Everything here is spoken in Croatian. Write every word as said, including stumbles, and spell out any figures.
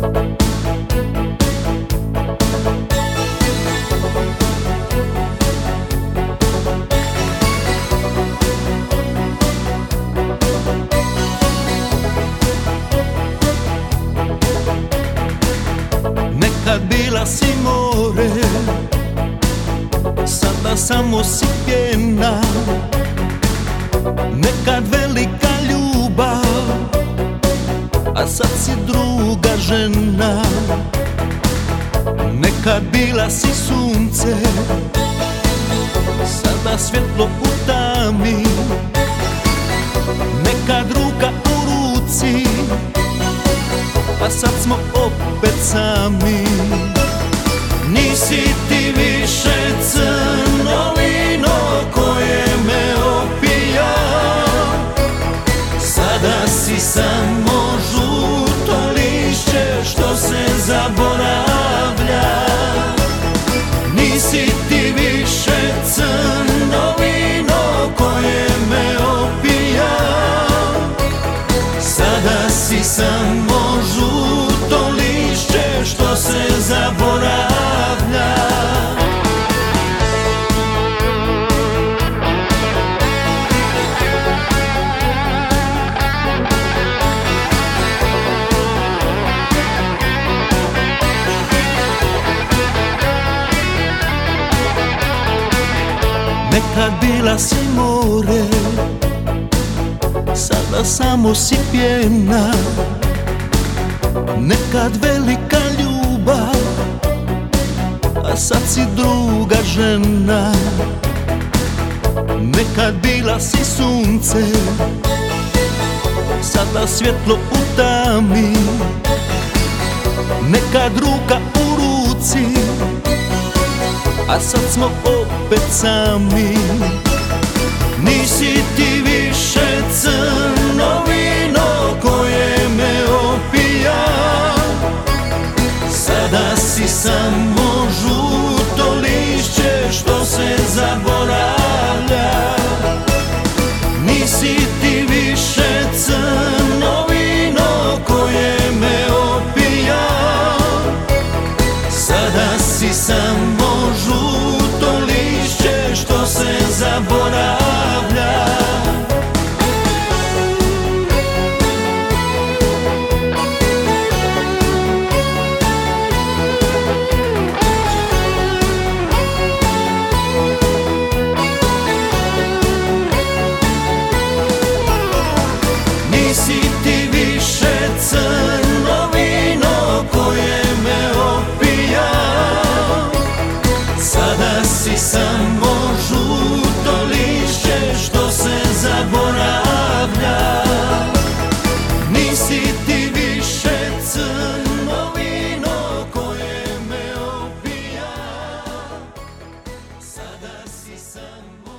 Nekad bila si more, sada samo si pjena. Nekad velika ljubav, a sad si druga žena. Nekad bila si sunce, sada svjetlo u tami. Nekad ruka u ruci, a sad smo opet sami. Nisi ti više crno vino koje me opija, sada si samo žuto lišće što se zaboravlja. Nisi ti više crno vino koje me opija, sada si samo žuto lišće što se zaboravlja. Nekad bila si more, sada samo si pjena. Nekad velika ljubav, a sad si druga žena. Nekad bila si sunce, sada svjetlo u tami. Nekad ruka u ruci, a sad smo opet sami. Nisi ti više crno vino koje me opija, sada si samo žuto lišće što se zaboravlja. Nisi ti više crno vino koje me opija, sada si samo žuto lišće što se zaboravlja. Nisi ti više crno vino koje me opija, sada si samo žuto lišće što se zaboravlja. Nisi ti više crno vino koje me opija, sada si samo